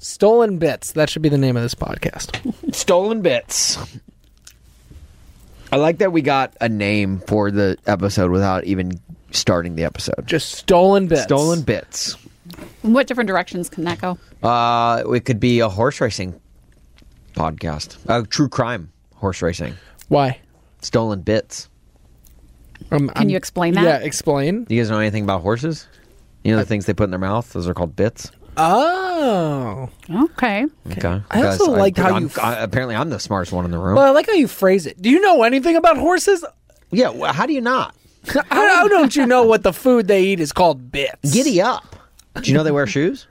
Stolen Bits. That should be the name of this podcast. Stolen Bits. I like that we got a name for the episode without even starting the episode. Just Stolen Bits. Stolen Bits. What different directions can that go? It could be a horse racing podcast. True crime horse racing. Why? Stolen Bits. Can you explain that? Yeah, explain. Do you guys know anything about horses? You know the things they put in their mouth? Those are called bits. Oh. Okay. Okay. I also liked how you... apparently, I'm the smartest one in the room. Well, I like how you phrase it. Do you know anything about horses? Yeah, how do you not? How don't you know what the food they eat is called bits? Giddy up. Do you know they wear shoes?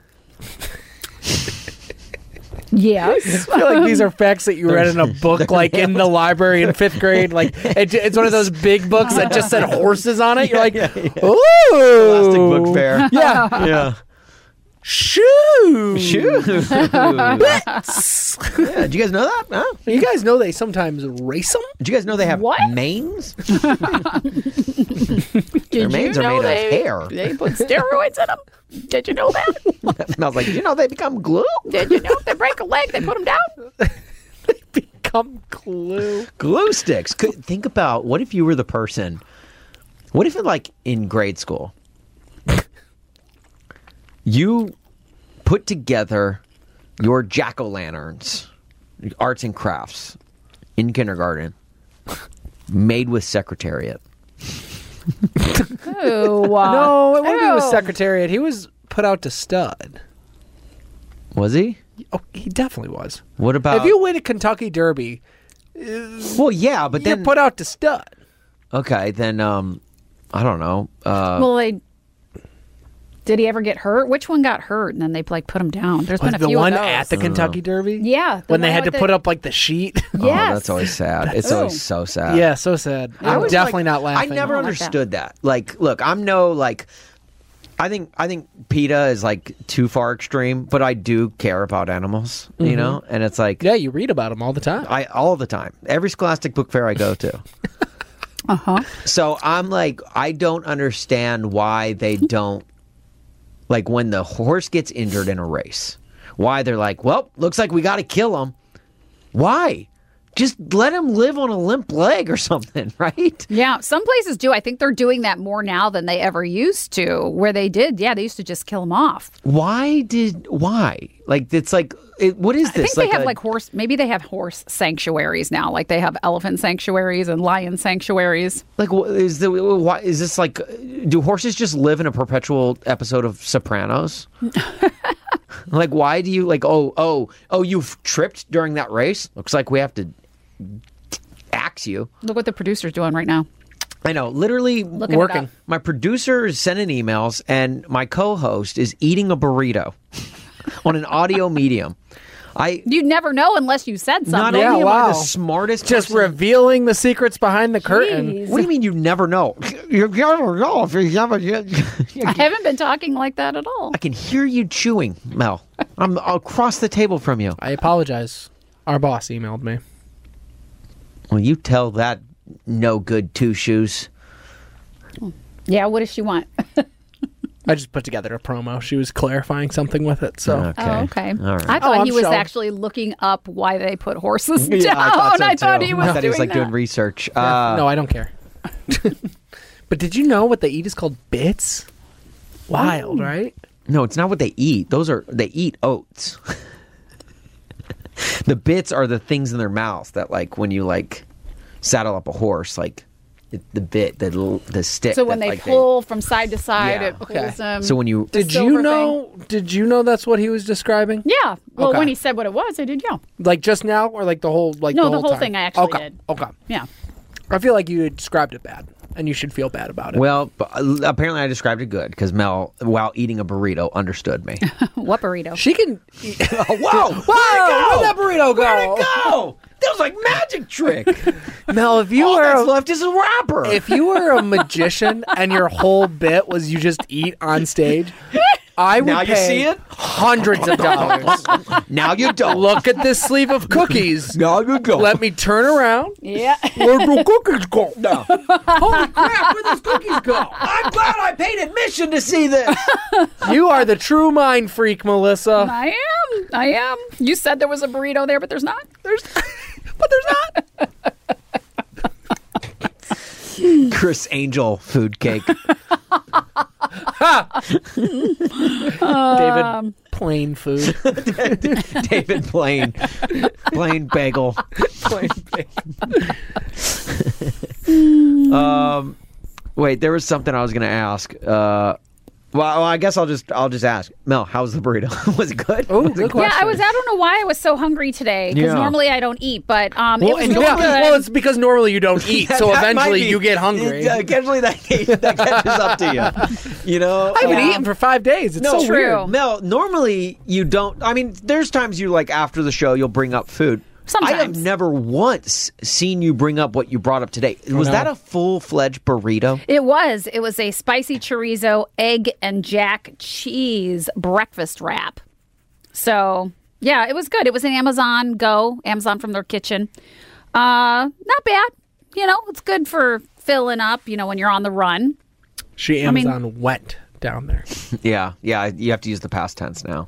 Yes. I feel like these are facts that you read in a book, like in the library in 5th grade. Like it's one of those big books that just said horses on it. You're like, ooh, Plastic book fair. Yeah, Yeah. shoes. Shoes. Bits. Yeah, did you guys know that? Huh? You guys know they sometimes race them. Did you guys know they have What? manes? Did Their manes are made of hair. They put steroids in them. Did you know that? And I was like, they become glue? Did you know if they break a leg, they put them down? Become glue. Glue sticks. Think about, what if you were the person, what if like in grade school, you put together your jack-o'-lanterns, arts and crafts, in kindergarten, made with Secretariat. Ooh, No, it wouldn't be with Ew. Secretariat. He was put out to stud. Was he? Oh, he definitely was. What about... If you win a Kentucky Derby, Well, yeah, but you're then... put out to stud. Okay, then, I don't know. Well, did he ever get hurt? Which one got hurt and then they like put him down? There's been a the few one of those. at the Kentucky Derby? Yeah. the When they one had to with put the- up like the sheet? Yes. Oh, that's always sad. It's always so sad. Yeah, so sad. I I'm was definitely like- not laughing. I never like that. understood that. Like, look, I'm no like. I think PETA is like too far extreme, but I do care about animals, you know. And it's like, Yeah, you read about them all the time. all the time, every Scholastic book fair I go to. So I'm like, I don't understand why they don't, like, when the horse gets injured in a race, why they're like, well, looks like we got to kill him. Why? Just let him live on a limp leg or something, right? Yeah, some places do. I think they're doing that more now than they ever used to. Where they did, yeah, they used to just kill them off. Why? Like, it's like, what is I think this? they have maybe they have horse sanctuaries now. Like they have elephant sanctuaries and lion sanctuaries. Like, is this like, do horses just live in a perpetual episode of Sopranos? Like, why do you, like, oh, you've tripped during that race? Looks like we have to axe you. Look what the producer's doing right now. I know, literally Looking it working. up. My producer is sending emails, and my co-host is eating a burrito on an audio medium. You'd never know unless you said Not something. only am I wow. the smartest Just person, revealing the secrets behind the curtain. Jeez. what do you mean you never know? You never know if you never. I haven't been talking like that at all. I can hear you chewing, Mel. I'm across the table from you. I apologize. Our boss emailed me. Well, you tell that no good two shoes. Yeah, what does she want? I just put together a promo. She was clarifying something with it. So Okay. Oh, okay. All right. I thought I'm he was sure. actually looking up why they put horses down. Yeah, I thought too. he was I thought he was doing like doing that. research. no, I don't care. But did you know what they eat is called bits? Wild, right? No, it's not what they eat. They eat oats. The bits are the things in their mouth that, like, when you like saddle up a horse, like the bit, the stick. So when that, they like, pull from side to side, Yeah. it pulls Okay. them. So when you The Did silver you know? Did you know that's what he was describing? Yeah. Well, Okay. when he said what it was, I did. Yeah. Like just now, or like the whole No, the whole time? thing I actually okay. did. Okay. Yeah. I feel like you described it bad, and you should feel bad about it. well, apparently I described it good because Mel, while eating a burrito, understood me. What burrito? she can. Eat... Whoa! Where'd that burrito go? Where'd it go? That was like magic trick. Mel, if you All were that's left is a wrapper. if you were a magician and your whole bit was you just eat on stage, I would Now you pay see it? hundreds of dollars. Now you don't. Look at this sleeve of cookies. Now you go. Let me turn around. Yeah. Where'd the cookies go? No. Holy crap, where'd those cookies go? I'm glad I paid admission to see this. You are the true mind freak, Melissa. I am. You said there was a burrito there, but there's not. But there's not. Chris Angel food cake. David, plain food. David Plain bagel. Plain bacon. Wait, there was something I was going to ask. Well, I guess I'll just ask. Mel, how was the burrito? Was it good? Oh, Was it good good? Yeah, question. I don't know why I was so hungry today because Yeah. normally I don't eat, but it was and really yeah, good. well, it's because normally you don't eat, so That might eventually be- you get hungry. Occasionally that catches up to you. You know? I haven't Yeah. eaten for 5 days. It's No, so true. weird. Mel, normally you don't. I mean, there's times you like after the show you'll bring up food. I have Sometimes. never once seen you bring up what you brought up today. Was no. that a full-fledged burrito? It was. It was a spicy chorizo, egg, and jack cheese breakfast wrap. So, yeah, it was good. It was an Amazon from their kitchen. Not bad. You know, it's good for filling up, when you're on the run. She mean- Amazon went down there. Yeah. You have to use the past tense now.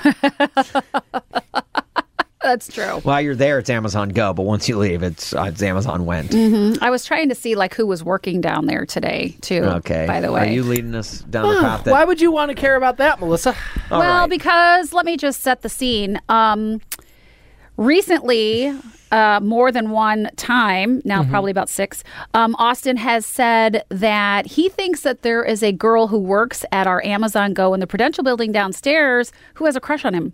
That's true. While you're there, it's Amazon Go, but once you leave, it's Amazon Went. I was trying to see who was working down there today, too. Okay. By the way. Are you leading us down the path that... Why would you want to care about that, Melissa? All Well, right. because let me just set the scene. Recently, more than one time, now probably about 6, Austin has said that he thinks that there is a girl who works at our Amazon Go in the Prudential building downstairs who has a crush on him.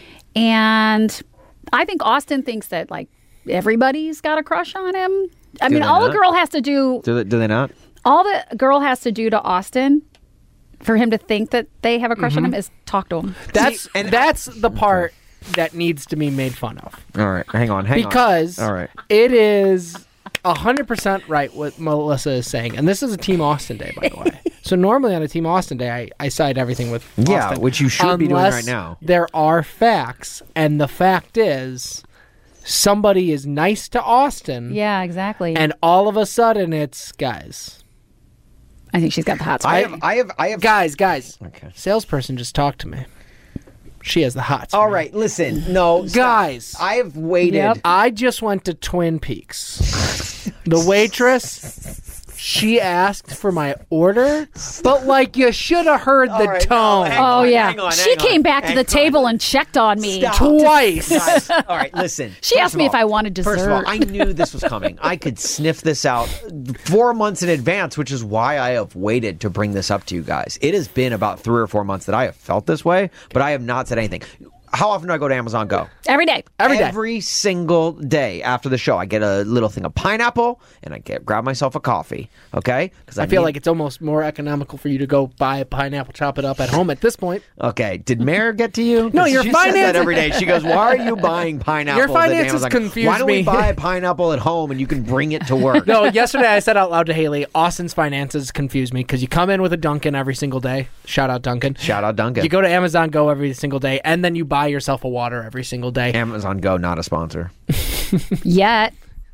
And I think Austin thinks that everybody's got a crush on him. I mean, they all not? the girl has to do, Do they not? all the girl has to do to Austin for him to think that they have a crush on him is talk to him. That's See, and that's the part that needs to be made fun of. All right. Hang on. Because All right. it is 100% right what Melissa is saying. And this is a Team Austin day, by the way. So normally on a Team Austin day, I side everything with Yeah, Austin. which you should be doing Unless right now. There are facts. And the fact is, somebody is nice to Austin. Yeah, exactly. And all of a sudden it's, guys. I think she's got the hots. I Right? have... Guys. Okay. Salesperson just talked to me. She has the hots. All man. right. Listen. No. stop. Guys. I have waited. Yep. I just went to Twin Peaks. The waitress, she asked for my order, but you should have heard the right, no, tone. hang Oh, on, yeah. hang on, She hang came on, back to hang the on. table and checked on me. Stop. Twice. Guys, all right, listen. She First asked of me all- if I wanted dessert. First of all, I knew this was coming. I could sniff this out 4 months in advance, which is why I have waited to bring this up to you guys. It has been about 3 or 4 months that I have felt this way, but I have not said anything. How often do I go to Amazon Go? Every day. Every day. Every single day after the show, I get a little thing of pineapple and I grab myself a coffee. Okay? Because I feel like it's almost more economical for you to go buy a pineapple, chop it up at home at this point. Okay, did Mare get to you? No, your she says that finances- every day. She goes, "Why are you buying pineapple?" Your finances confuse Why don't me. we buy a pineapple at home and you can bring it to work? No, yesterday I said out loud to Haley, Austin's finances confuse me because you come in with a Dunkin' every single day. Shout out Dunkin'. Shout out Duncan. You go to Amazon Go every single day, and then you buy yourself a water every single day. Amazon Go, not a sponsor. Yet.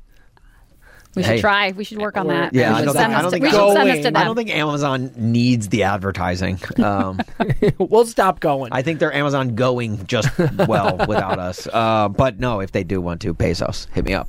We should Hey. try. We should work on that. Yeah, we I should don't send think- I this don't to- think we should send this to going. them. I don't think Amazon needs the advertising. We'll stop going. I think they're Amazon going just well without us. But no, if they do want to, pesos, hit me up.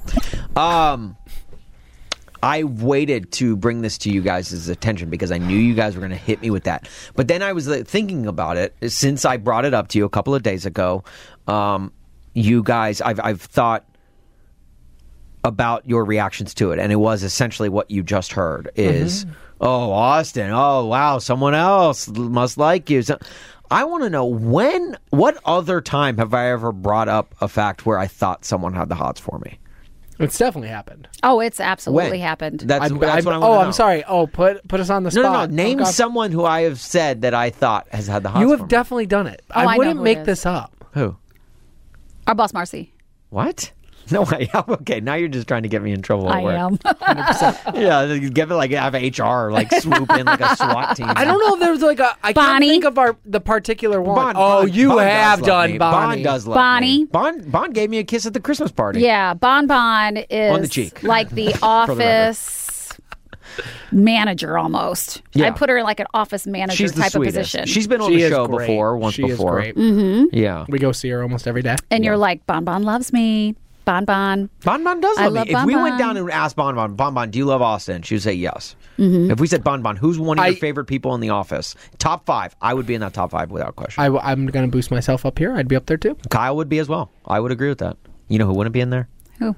I waited to bring this to you guys' attention because I knew you guys were going to hit me with that. But then I was thinking about it since I brought it up to you a couple of days ago. You guys, I've thought about your reactions to it, and it was essentially what you just heard is, oh, Austin, oh, wow, someone else must like you. So, I want to know what other time have I ever brought up a fact where I thought someone had the hots for me? It's definitely happened. Oh, it's absolutely When? happened. That's what I want to know. I'm sorry. Oh, put us on the No, spot. no, no. Name Oh, God. someone who I have said that I thought has had the hots You for have me. definitely done it. I know I wouldn't who it make is. this up. Who? Our boss, Marcy. What? No, okay. Now you're just trying to get me in trouble at I work. am. Yeah, you give it like have HR like swoop in like a SWAT team. I don't know if there's like a. I Bonnie? can't think of the particular one. Bond you does have love done me. Bonnie. Bond does love Bonnie? me. Bond gave me a kiss at the Christmas party. Yeah, Bon Bon is On the cheek. like the office manager almost. Yeah. I put her in like an office manager She's the type of sweetest. position. She's been on She the is show great. before, once She before. Is great. Yeah. We go see her almost every day. and you're like, Bon Bon loves me. Bon Bon. Bon Bon does I love me. love If Bon we Bon. went down and asked Bon Bon, do you love Austin? She would say yes. If we said Bon Bon, who's one of your favorite people in the office? Top 5. I would be in that top 5 without question. I'm going to boost myself up here. I'd be up there too. Kyle would be as well. I would agree with that. You know who wouldn't be in there? Who?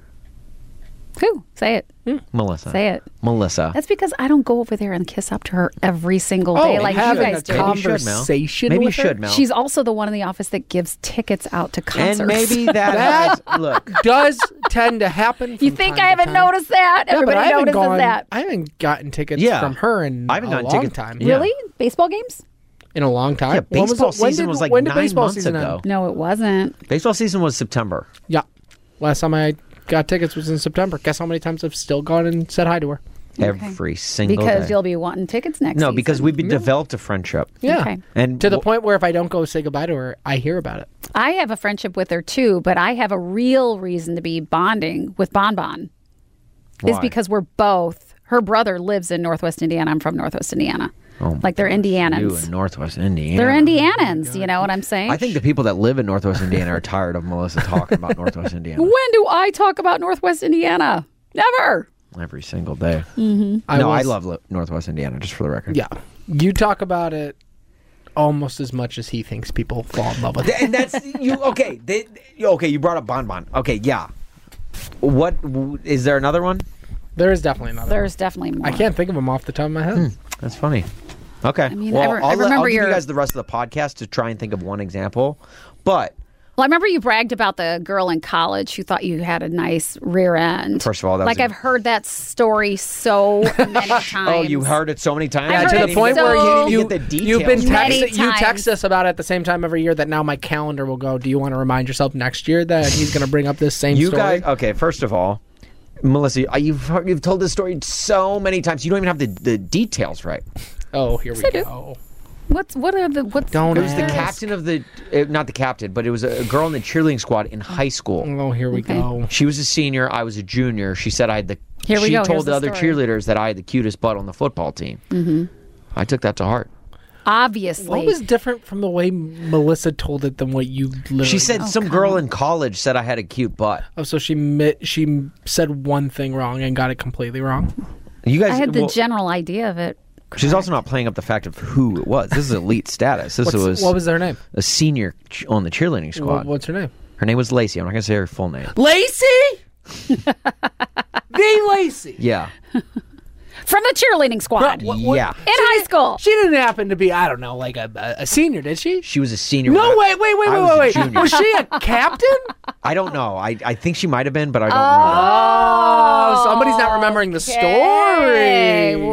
Say it. Melissa. Say it. Melissa. That's because I don't go over there and kiss up to her every single day like you having guys a do. Maybe you should, Mel. conversation Maybe you with her? should, Mel. She's also the one in the office that gives tickets out to concerts. and maybe that look. does tend to happen. You from think time I to haven't time. noticed that? Yeah, but Everybody I haven't notices gone- that. I haven't gotten tickets Yeah. from her in I haven't a gotten long tickets- time. Yeah. Really? Baseball games? In a long time. Yeah, When was baseball the- when season did- was like when did 9 baseball months season ago. end? No, it wasn't. Baseball season was September. Yeah. Last time I got tickets was in September. Guess how many times I've still gone and said hi to her? Every single Because day. you'll be wanting tickets next No, season. because we've been developed a friendship. Yeah. Okay. And To the point where if I don't go say goodbye to her, I hear about it. I have a friendship with her too, but I have a real reason to be bonding with Bon Bon. Is Why? because we're both. Her brother lives in Northwest Indiana. I'm from Northwest Indiana. Like they're you Indianans. in Northwest Indiana. They're Indianans. You know what I'm saying? I think the people that live in Northwest Indiana are tired of Melissa talking about Northwest Indiana When do I talk about Northwest Indiana? Never. every single day. I No, I was- love Northwest Indiana, just for the record. Yeah. You talk about it almost as much as he thinks people fall in love with it. And that's you. Okay, okay. You brought up Bon Bon. Okay, yeah. What is there another one? There is definitely another. There's definitely more. I can't think of them off the top of my head. That's funny. Okay. mean, well, I remember I'll give your- you guys the rest of the podcast to try and think of one example. But Well, I remember you bragged about the girl in college who thought you had a nice rear end. First of all, that like was a- I've heard that story so many times. oh, you heard it so many times. I've Yeah, heard to it the point so- where you you get the you've been details. Many texting, you times. text us about it at the same time every year. That now my calendar will go. Do you want to remind yourself next year that he's going to bring up this same You story? guys, okay. First of all, Melissa, you've told this story so many times. You don't even have the details right. Oh, here we I do. go. What's Don't It was the ask. captain of the, not the captain, but it was a girl in the cheerleading squad in high school. Oh, here we Okay. go. She was a senior. I was a junior. She said I had the. Here we she go. told Here's the the other story. cheerleaders that I had the cutest butt on the football team. Mm-hmm. I took that to heart. obviously. What was different from the way Melissa told it than what you literally? She said some girl in college said I had a cute butt. Oh, so she said one thing wrong and got it completely wrong. You guys, I had the well, general idea of it. she's also not playing up the fact of who it was. This is elite status. This was What was their name? a senior on the cheerleading squad. What's her name? Her name was Lacey. I'm not going to say her full name. Lacey. The Lacey. Yeah. From the cheerleading squad Yeah. in high school. She didn't happen to be, I don't know, like a senior, did she? She was a senior. No, when I- wait. I was a Wait. junior. Was she a captain? I don't know. I think she might have been, but I don't remember. Oh, somebody's not remembering the Hey, story.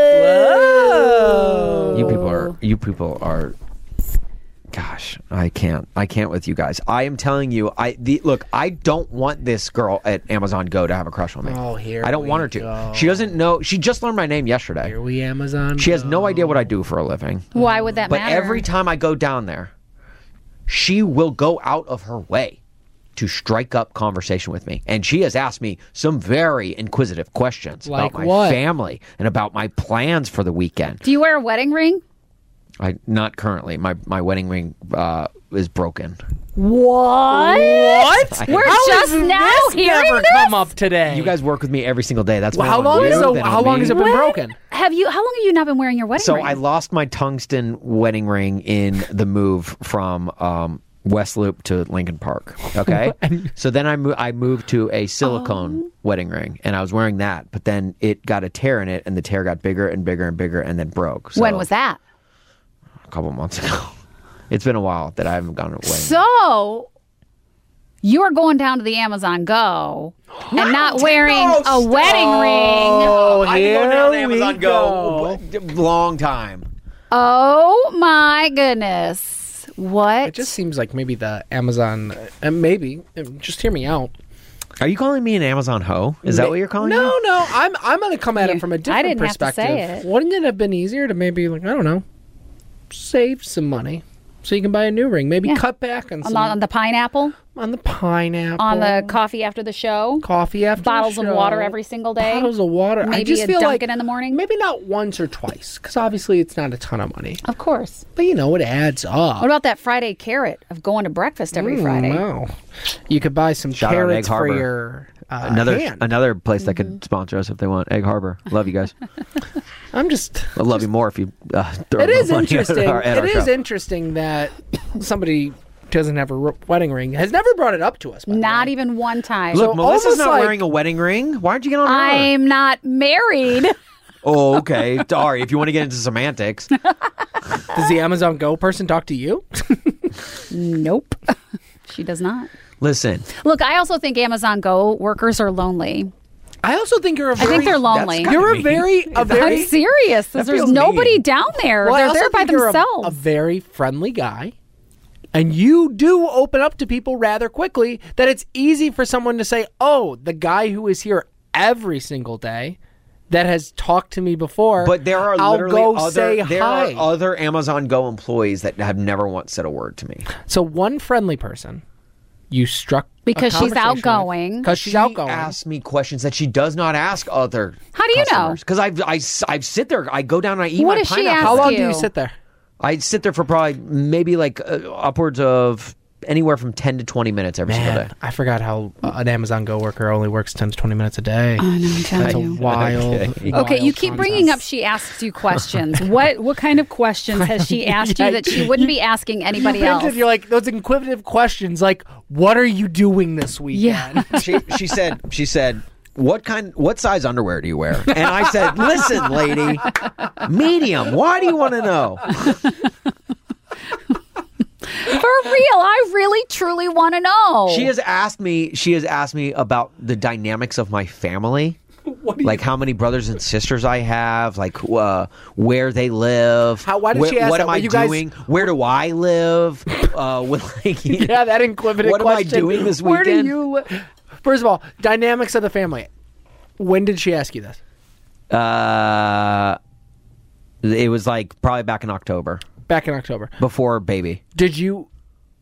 whoa. You people are gosh, I can't with you guys. I am telling you, look, I don't want this girl at Amazon Go to have a crush on me. Oh, here I don't we want her to. go. She doesn't know. She just learned my name yesterday. Here we Amazon. She has no idea what I do for a living. Why would that But matter? every time I go down there, she will go out of her way to strike up conversation with me. And she has asked me some very inquisitive questions Like about my what? family and about my plans for the weekend. Do you wear a wedding ring? Not currently. My wedding ring is broken. What? We're How just has now this hearing never this? come up today? You guys work with me every single day. That's Well, more how on long you is than how on long me. has it been broken? How long have you not been wearing your wedding So ring? I lost my tungsten wedding ring in the move from West Loop to Lincoln Park. Okay, so then I moved to a silicone wedding ring, and I was wearing that. But then it got a tear in it, and the tear got bigger and bigger and bigger, and then broke. So When was that? A couple months ago. It's been a while that I haven't gone to a wedding. So you are going down to the Amazon Go and not wearing a wedding ring. Oh, I've been going down to here we Amazon Go. Long time. Oh my goodness. What? It just seems like maybe the Amazon, and maybe, just hear me out. Are you calling me an Amazon hoe? Is that what you're calling me? No. I'm going to come at it from a different didn't have to perspective. say it. Wouldn't it have been easier to maybe, like, I don't know, save some money so you can buy a new ring? Maybe cut back on some, On the pineapple, on the pineapple, on the coffee after the show, coffee after bottles the of show, water every single day. bottles of water. I Maybe just a feel like Dunkin' in the morning. maybe not once or twice, because obviously it's not a ton of money. Of course. But you know, it adds up. What about that Friday carrot of going to breakfast every Friday? Wow. You could buy some Shout out carrots Egg for Harbor. your hand. Another place that could sponsor us if they want. Egg Harbor. Love you guys. I'm just. I'd love you more if you throw It is money interesting. at our It is show. interesting that somebody doesn't have a wedding ring has never brought it up to us. by the Not way. even one time. Look, So Melissa's almost not like- wearing a wedding ring. Why aren't you getting on her? I'm not married. Oh, okay. Sorry. If you want to get into semantics. Does the Amazon Go person talk to you? Nope. She does not. Listen. Look, I also think Amazon Go workers are lonely. I also think you're a I very. think they're lonely. That's You're a mean. very. I'm serious. There's feels nobody mean. down there. Well, I They're also there by think you're themselves. a very friendly guy. And you do open up to people rather quickly that it's easy for someone to say, oh, the guy who is here every single day that has talked to me before. But there are I'll literally go say there hi. are other Amazon Go employees that have never once said a word to me. So one friendly person you struck Because she's outgoing. Because she's She outgoing. asks me questions that she does not ask other. How do you know? Because I sit there. I go down and I eat What my does she pineapple. ask How long do you. you sit there? I sit there for probably maybe like upwards of anywhere from 10 to 20 minutes every single day. Man, I forgot how an Amazon Go worker only works 10 to 20 minutes a day. I know, I'm telling That's a you. wild. Okay, you keep bringing up she asks you questions. What kind of questions has she asked you that she wouldn't be asking anybody else? You're like those inquisitive questions, like, "What are you doing this weekend?" Yeah. She said, what size underwear do you wear? And I said, listen, lady, medium. Why do you want to know? For real, I really truly want to know. She has asked me about the dynamics of my family. Like how many brothers and sisters I have, like where they live. Why did she ask What that? am I Were you guys- doing? Where do I live? Yeah, that inquisitive What am I question. doing this Where do weekend? you First of all, dynamics of the family. When did she ask you this? It was like probably back in October, Back in October. before baby. Did you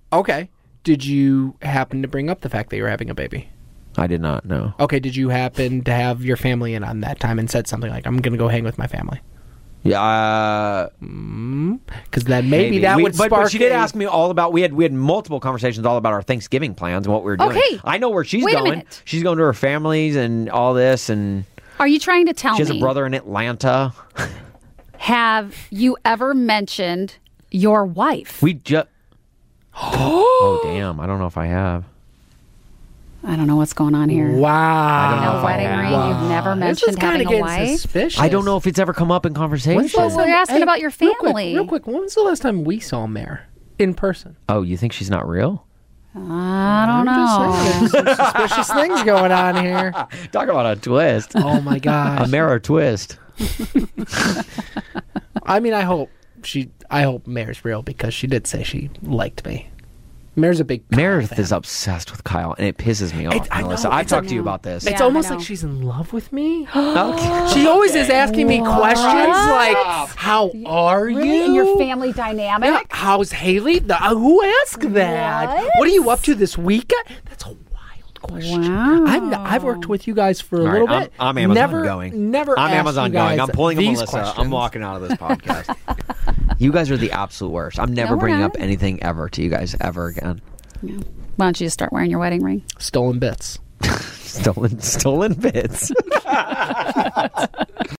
happen to bring up the fact that you were having a baby? I did not know. Okay, did you happen to have your family in on that time and said something like, I'm going to go hang with my family? Yeah, Because then maybe that would spark But she did a- ask me all about. We had multiple conversations all about our Thanksgiving plans and what we were doing. Okay. I know where she's Wait a going. minute. She's going to her family's and all this, and Are you trying to tell she has me? a brother in Atlanta. Have you ever mentioned your wife? We just. Oh damn! I don't know if I have. I don't know what's going on here. Wow. No wedding ring. You've never This is mentioned kinda having a getting wife. suspicious. I don't know if it's ever come up in conversation. Well, they're asking about your family. Real quick, when was the last time we saw Mare in person? Oh, you think she's not real? I don't know. Just saying, there's some suspicious things going on here. Talk about a twist. Oh my gosh. A mirror twist. I mean, I hope Mare's real because she did say she liked me. Mare's a big Kyle Meredith fan. is obsessed with Kyle, and it pisses me off. I know, Melissa, I've it's talked a- to you about this. Yeah, It's almost I know. like she's in love with me. Okay. She always is asking me questions like, "How are Really? you?" In your family dynamic? Yeah, how's Haley? Who asked that? What are you up to this weekend? That's a wild question. Wow. I've worked with you guys for a All little right, bit. I'm Amazon never, going. Never. I'm asked Amazon you guys going. I'm pulling a these Melissa. questions. I'm walking out of this podcast. You guys are the absolute worst. I'm never No, we're bringing not. up anything ever to you guys ever again. Why don't you just start wearing your wedding ring? Stolen bits. Stolen bits.